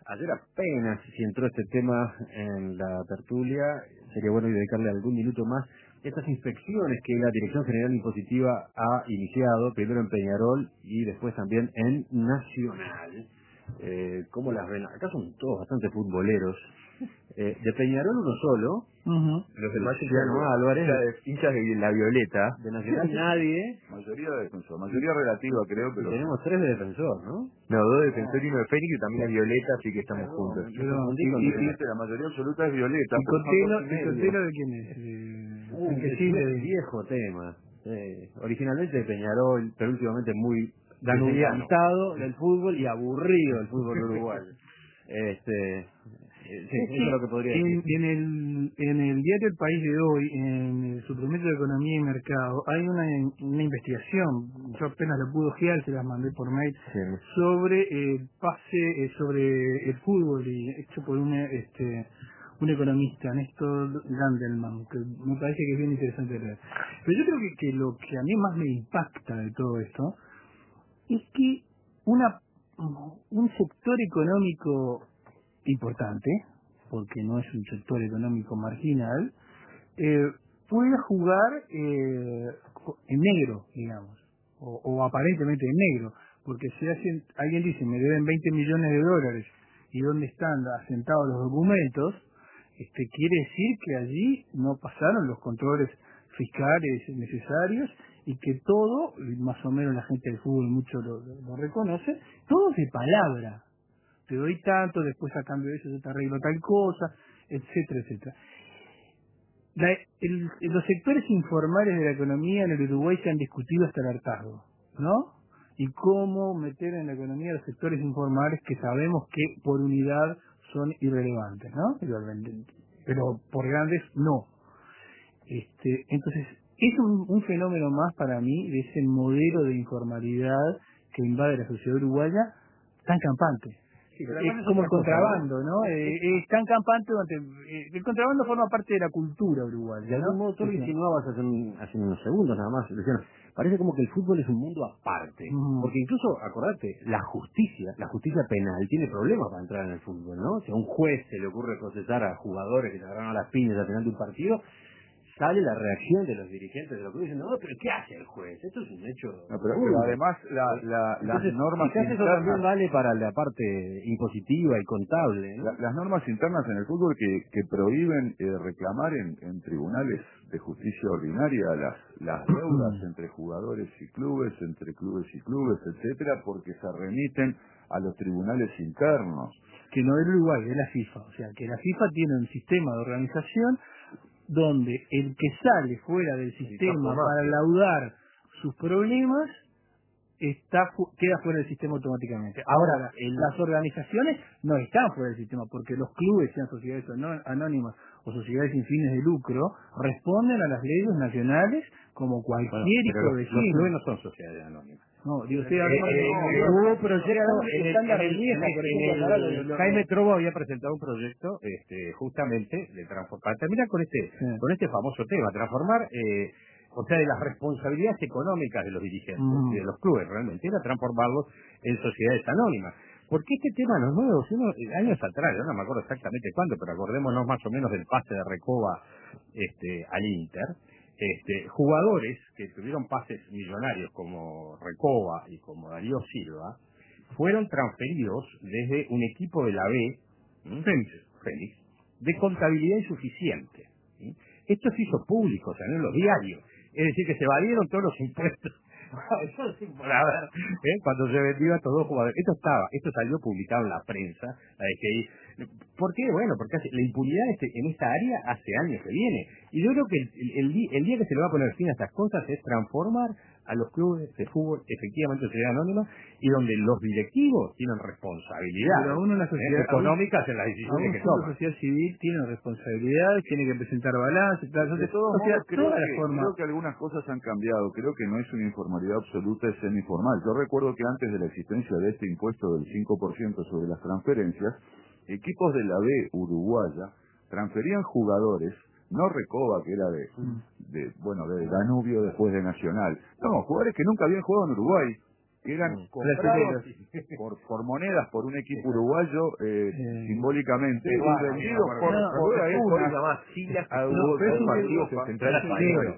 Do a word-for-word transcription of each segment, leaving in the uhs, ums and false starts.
Ayer apenas si entró este tema en la tertulia, sería bueno dedicarle algún minuto más. Estas inspecciones que la Dirección General Impositiva ha iniciado, primero en Peñarol y después también en Nacional. Eh, ¿Cómo las ven? Acá son todos bastante futboleros. Eh, de Peñarol uno solo, uh-huh. Los demás Luciano Álvarez, de hinchas de la Violeta. De Nacional nadie. Mayoría de defensor, mayoría relativa creo, pero... Y tenemos tres de defensor, ¿no? No, dos de defensor y uno de Fénix y también es Violeta, así que estamos Perdón, juntos. me Pero, confundí y, con y, Violeta. y la mayoría absoluta es Violeta. ¿Y Cotelo, ¿y Cotelo de quién es? Uh, ¿En qué es Chile? un viejo tema. Eh, originalmente de Peñarol, pero últimamente muy Danubiano. desencantado del fútbol y aburrido del fútbol uruguayo. Este, eh, sí, Es eso es lo que podría decir. en, en, el, en el diario El País de hoy, en el suplemento de Economía y Mercado, hay una, una investigación, yo apenas la pude ojear, se las mandé por mail, Sí. sobre el pase, eh, sobre el fútbol, y hecho por un, este, un economista, Néstor Gandelman, que me parece que es bien interesante de leer. Pero yo creo que, que lo que a mí más me impacta de todo esto es que una un sector económico importante, porque no es un sector económico marginal, eh, puede jugar eh, en negro, digamos, o, o aparentemente en negro, porque si hacen, alguien dice, me deben veinte millones de dólares, y dónde están asentados los documentos, este quiere decir que allí no pasaron los controles fiscales necesarios, y que todo, más o menos la gente del fútbol mucho lo, lo, lo reconoce, todo es de palabra. Te doy tanto, después a cambio de eso yo te arreglo tal cosa, etcétera, etcétera. La, el, los sectores informales de la economía en el Uruguay se han discutido hasta el hartazgo, ¿no? Y cómo meter en la economía los sectores informales que sabemos que por unidad son irrelevantes, ¿no? Pero por grandes no. Este, entonces, es un, un fenómeno más para mí de ese modelo de informalidad que invade la sociedad uruguaya tan campante. Sí, es como el contrabando, ¿no? Eh, es tan campante donde eh, el contrabando forma parte de la cultura uruguaya. De algún ¿no? modo, tú lo insinuabas hace, un, hace unos segundos nada más, Luciano. Parece como que el fútbol es un mundo aparte. Mm. Porque incluso, acordate, la justicia, la justicia penal, tiene problemas para entrar en el fútbol, ¿no? Si a un juez se le ocurre procesar a jugadores que se agarraron a las piñas al final de un partido, sale la reacción de los dirigentes de los clubes diciendo, no, pero ¿qué hace el juez? Esto es un hecho... No, pero, pero además la, la, Entonces, las normas quizás internas... eso también vale para la parte impositiva y contable, ¿no? La, las normas internas en el fútbol que, que prohíben eh, reclamar en, en tribunales de justicia ordinaria las, las deudas entre jugadores y clubes, entre clubes y clubes, etcétera, porque se remiten a los tribunales internos. Que no es Uruguay, es la FIFA. O sea, que la FIFA tiene un sistema de organización donde el que sale fuera del sistema para laudar sus problemas está fu queda fuera del sistema automáticamente. Ahora, el, las organizaciones no están fuera del sistema porque los clubes, sean sociedades anónimas o sociedades sin fines de lucro, responden a las leyes nacionales como cualquier bueno, hijo los, de vecino. Los clubes no son sociedades anónimas. No, digo, usted eh, eh, no, hubo proyecto en el, en el, en el, en el Jaime Trobo había presentado un proyecto este, justamente de transformar, para terminar con este, sí. con este famoso tema, transformar, eh, o sea, de las responsabilidades económicas de los dirigentes mm. y de los clubes realmente, era transformarlos en sociedades anónimas. Porque este tema no es nuevo, sino años atrás, yo no me acuerdo exactamente cuándo, pero acordémonos más o menos del pase de Recoba este, al Inter. Este, jugadores que tuvieron pases millonarios como Recoba y como Darío Silva fueron transferidos desde un equipo de la B, Fénix, Fénix de contabilidad insuficiente. ¿sí? Esto se hizo público, o sea, no en los diarios. Es decir, que se valieron todos los impuestos. Eso sí, por haber, ¿eh? Cuando se vendió a todos los jugadores. Esto estaba, esto salió publicado en la prensa, la de que ¿por qué? Bueno, porque hace, la impunidad este, en esta área hace años que viene. Y yo creo que el, el, el, el día que se le va a poner fin a estas cosas es transformar a los clubes de fútbol efectivamente en sociedad anónima y donde los directivos tienen responsabilidades uno en la sociedad, ¿eh? económicas en las decisiones que toman. La sociedad civil tiene responsabilidades, tiene que presentar balance, claro, de todos o sea, modos creo toda que, la forma... creo que algunas cosas han cambiado, creo que no es una informalidad absoluta, es semi-formal. Yo recuerdo que antes de la existencia de este impuesto del cinco por ciento sobre las transferencias, equipos de la B uruguaya transferían jugadores, no Recoba, que era de, de bueno, de Danubio después de Nacional, no, jugadores que nunca habían jugado en Uruguay, que eran mm. comprados por, por monedas por un equipo uruguayo eh, eh, simbólicamente y vendidos por, no, por una llamada Silas que tuvo dos partidos en Central Español.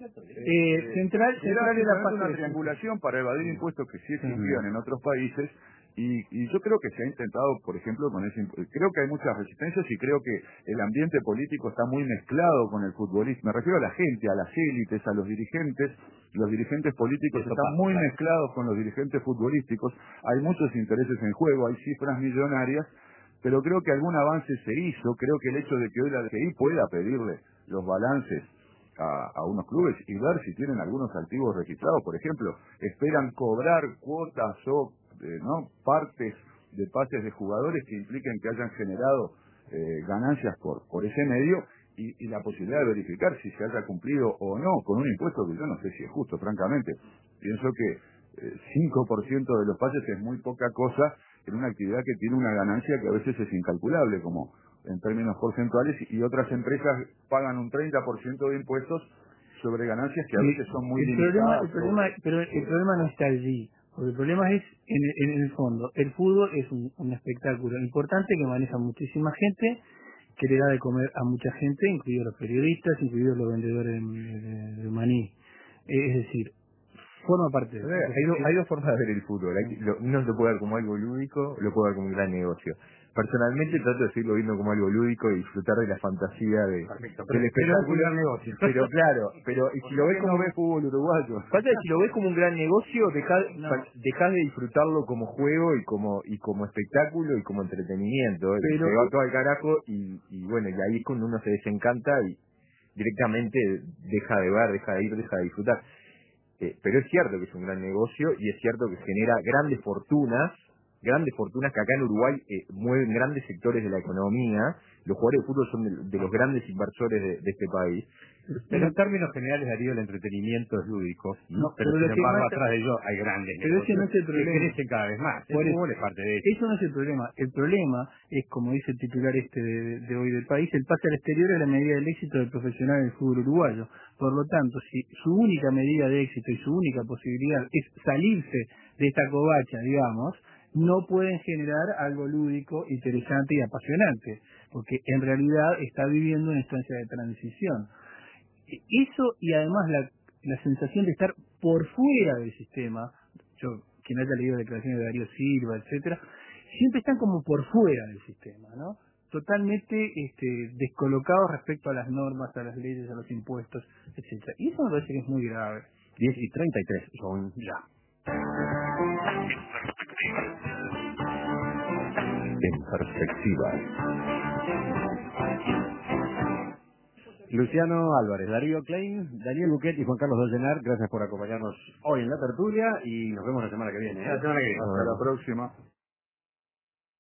Central Central era una triangulación para evadir impuestos que sí existían en otros países. Y, y yo creo que se ha intentado, por ejemplo, con ese, creo que hay muchas resistencias y creo que el ambiente político está muy mezclado con el futbolismo. Me refiero a la gente, a las élites, a los dirigentes. Los dirigentes políticos están pasa, muy claro. mezclados con los dirigentes futbolísticos. Hay muchos intereses en juego, hay cifras millonarias, pero creo que algún avance se hizo. Creo que el hecho de que hoy la D G I pueda pedirle los balances a, a unos clubes y ver si tienen algunos activos registrados, por ejemplo, esperan cobrar cuotas o Eh, ¿no? partes de pases de jugadores que impliquen que hayan generado eh, ganancias por, por ese medio y, y la posibilidad de verificar si se haya cumplido o no con un impuesto que yo no sé si es justo, francamente. Pienso que eh, cinco por ciento de los pases es muy poca cosa en una actividad que tiene una ganancia que a veces es incalculable, como en términos porcentuales, y otras empresas pagan un treinta por ciento de impuestos sobre ganancias que a veces son muy el limitadas. Problema, el problema, pero el problema no está allí. Porque el problema es, en el, en el fondo, el fútbol es un, un espectáculo importante que maneja muchísima gente, que le da de comer a mucha gente, incluidos los periodistas, incluidos los vendedores de, de, de maní. Es decir, forma parte de eso. Hay, do, hay dos formas de ver el fútbol. Hay, lo, uno se puede ver como algo lúdico, lo puede ver como un gran negocio. Personalmente trato de seguirlo viendo como algo lúdico y disfrutar de la fantasía de, Perfecto, del espectáculo. Pero, negocio. pero claro, pero y si lo ves como no ves fútbol uruguayo. Pasa que si lo ves como un gran negocio, dejás no. dejás de disfrutarlo como juego y como y como espectáculo y como entretenimiento. Pero se va todo al carajo y, y bueno, y ahí es cuando uno se desencanta y directamente deja de ver, deja de ir, deja de disfrutar. Eh, pero es cierto que es un gran negocio y es cierto que genera grandes fortunas, grandes fortunas que acá en Uruguay eh, mueven grandes sectores de la economía. Los jugadores de fútbol son de, de los grandes inversores de, de este país. Pero en términos generales, Darío, el entretenimiento es lúdico, no, pero, pero sin embargo atrás de ello hay grandes pero negocios ese no es el problema. que crecen cada vez más. Por el fútbol es parte de eso. Eso no es el problema. El problema es, como dice el titular este de, de hoy del país, el pase al exterior es la medida del éxito del profesional del fútbol uruguayo. Por lo tanto, si su única medida de éxito y su única posibilidad es salirse de esta covacha, digamos, no pueden generar algo lúdico, interesante y apasionante, porque en realidad está viviendo una instancia de transición. Eso y además la, la sensación de estar por fuera del sistema, yo, quien haya leído declaraciones de Darío Silva, etcétera, siempre están como por fuera del sistema, ¿no? Totalmente este, descolocados respecto a las normas, a las leyes, a los impuestos, etcétera. Y eso me parece que es muy grave. diez y treinta y tres son ya. En perspectiva. Luciano Álvarez, Darío Klein, Daniel Buquet y Juan Carlos Dollenar, gracias por acompañarnos hoy en la tertulia y nos vemos la semana que viene. ¿eh? La semana que viene. Hasta la próxima.